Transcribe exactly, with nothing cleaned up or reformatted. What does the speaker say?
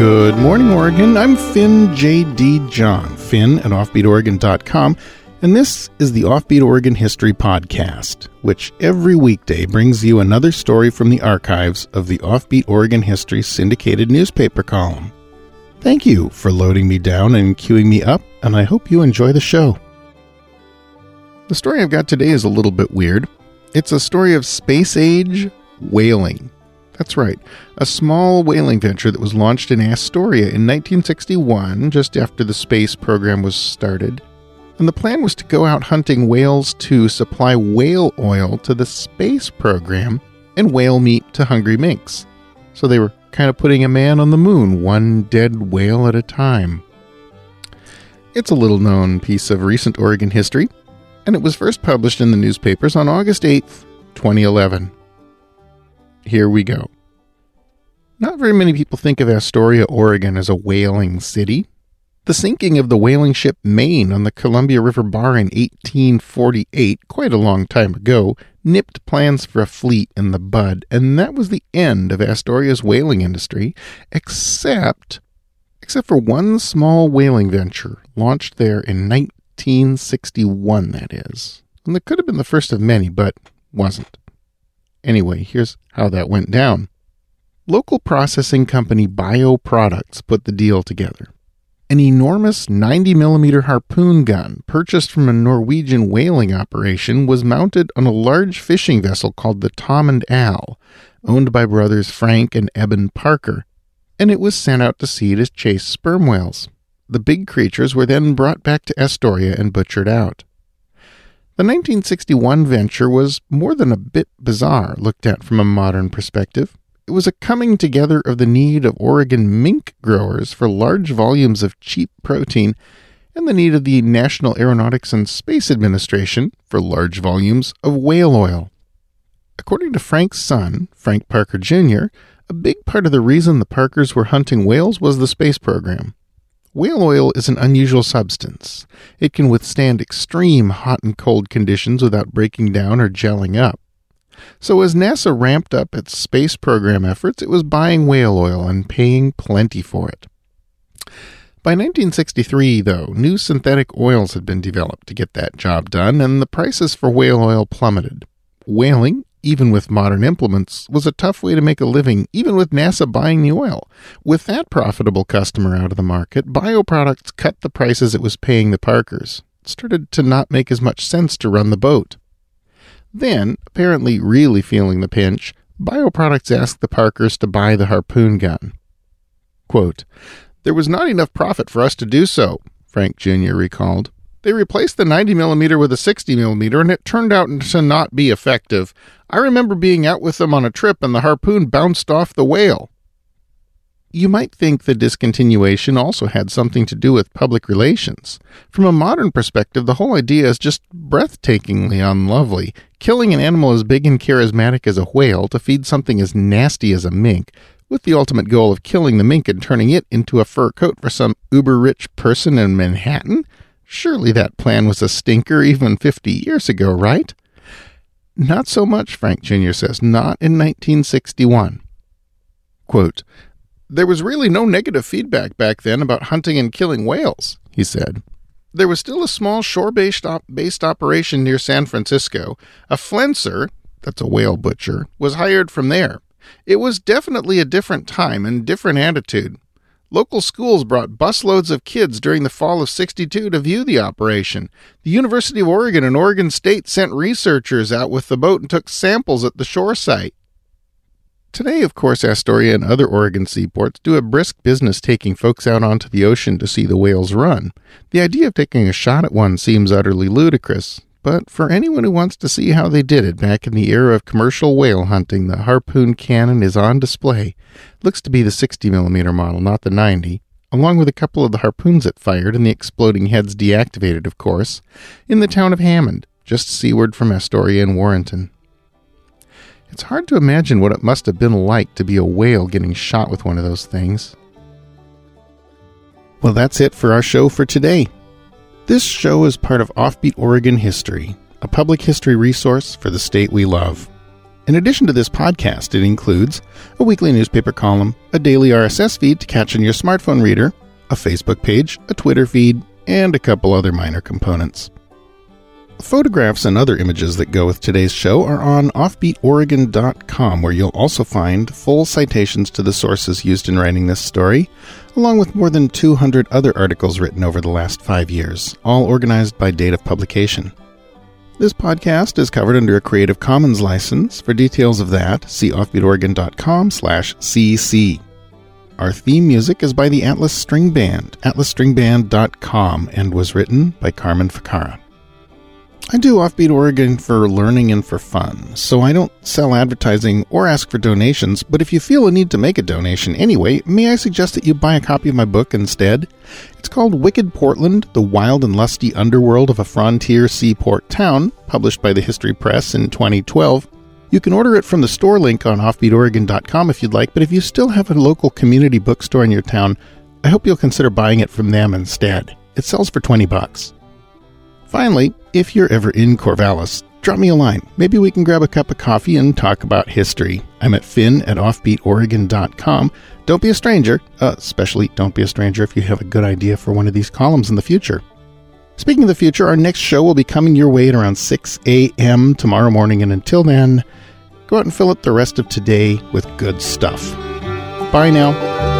Good morning, Oregon. I'm Finn J D. John, Finn at offbeat oregon dot com, and this is the Offbeat Oregon History Podcast, which every weekday brings you another story from the archives of the Offbeat Oregon History syndicated newspaper column. Thank you for loading me down and queuing me up, and I hope you enjoy the show. The story I've got today is a little bit weird. It's a story of space-age whaling. That's right, a small whaling venture that was launched in Astoria in nineteen sixty-one, just after the space program was started. And the plan was to go out hunting whales to supply whale oil to the space program and whale meat to hungry minks. So they were kind of putting a man on the moon, one dead whale at a time. It's a little-known piece of recent Oregon history, and it was first published in the newspapers on August eighth, twenty eleven. Here we go. Not very many people think of Astoria, Oregon as a whaling city. The sinking of the whaling ship Maine on the Columbia River Bar in eighteen forty-eight, quite a long time ago, nipped plans for a fleet in the bud, and that was the end of Astoria's whaling industry, except, except for one small whaling venture launched there in nineteen sixty-one, that is. And that could have been the first of many, but wasn't. Anyway, here's how that went down. Local processing company Bioproducts put the deal together. An enormous ninety millimeter harpoon gun purchased from a Norwegian whaling operation was mounted on a large fishing vessel called the Tom and Al, owned by brothers Frank and Eben Parker, and it was sent out to sea to chase sperm whales. The big creatures were then brought back to Astoria and butchered out. The nineteen sixty-one venture was more than a bit bizarre, looked at from a modern perspective. It was a coming together of the need of Oregon mink growers for large volumes of cheap protein and the need of the National Aeronautics and Space Administration for large volumes of whale oil. According to Frank's son, Frank Parker Junior, a big part of the reason the Parkers were hunting whales was the space program. Whale oil is an unusual substance. It can withstand extreme hot and cold conditions without breaking down or gelling up. So as NASA ramped up its space program efforts, it was buying whale oil and paying plenty for it. By nineteen sixty-three, though, new synthetic oils had been developed to get that job done, and the prices for whale oil plummeted. Whaling, even with modern implements, was a tough way to make a living, even with NASA buying the oil. With that profitable customer out of the market, Bioproducts cut the prices it was paying the Parkers. It started to not make as much sense to run the boat. Then, apparently really feeling the pinch, Bioproducts asked the Parkers to buy the harpoon gun. Quote, "There was not enough profit for us to do so," Frank Junior recalled. "They replaced the ninety millimeter with a sixty millimeter, and it turned out to not be effective. I remember being out with them on a trip, and the harpoon bounced off the whale." You might think the discontinuation also had something to do with public relations. From a modern perspective, the whole idea is just breathtakingly unlovely. Killing an animal as big and charismatic as a whale to feed something as nasty as a mink, with the ultimate goal of killing the mink and turning it into a fur coat for some uber-rich person in Manhattan? Surely that plan was a stinker even fifty years ago, right? Not so much, Frank Junior says, not in nineteen sixty-one. Quote, "There was really no negative feedback back then about hunting and killing whales," he said. "There was still a small shore-based op- based operation near San Francisco. A flenser, that's a whale butcher, was hired from there. It was definitely a different time and different attitude. Local schools brought busloads of kids during the fall of sixty-two to view the operation. The University of Oregon and Oregon State sent researchers out with the boat and took samples at the shore site." Today, of course, Astoria and other Oregon seaports do a brisk business taking folks out onto the ocean to see the whales run. The idea of taking a shot at one seems utterly ludicrous, but for anyone who wants to see how they did it back in the era of commercial whale hunting, the harpoon cannon is on display. Looks to be the sixty millimeter model, not the ninety, along with a couple of the harpoons it fired and the exploding heads deactivated, of course, in the town of Hammond, just seaward from Astoria and Warrenton. It's hard to imagine what it must have been like to be a whale getting shot with one of those things. Well, that's it for our show for today. This show is part of Offbeat Oregon History, a public history resource for the state we love. In addition to this podcast, it includes a weekly newspaper column, a daily R S S feed to catch in your smartphone reader, a Facebook page, a Twitter feed, and a couple other minor components. Photographs and other images that go with today's show are on offbeat oregon dot com, where you'll also find full citations to the sources used in writing this story, along with more than two hundred other articles written over the last five years, all organized by date of publication. This podcast is covered under a Creative Commons license. For details of that, see offbeat oregon dot com slash c c. Our theme music is by the Atlas String Band, atlas string band dot com, and was written by Carmen Ficarra. I do Offbeat Oregon for learning and for fun, so I don't sell advertising or ask for donations, but if you feel a need to make a donation anyway, may I suggest that you buy a copy of my book instead? It's called Wicked Portland, The Wild and Lusty Underworld of a Frontier Seaport Town, published by the History Press in twenty twelve. You can order it from the store link on offbeat oregon dot com if you'd like, but if you still have a local community bookstore in your town, I hope you'll consider buying it from them instead. It sells for twenty bucks. Finally, if you're ever in Corvallis, drop me a line. Maybe we can grab a cup of coffee and talk about history. I'm at finn at offbeat oregon dot com. Don't be a stranger, uh, especially don't be a stranger if you have a good idea for one of these columns in the future. Speaking of the future, our next show will be coming your way at around six a.m. tomorrow morning, and until then, go out and fill up the rest of today with good stuff. Bye now.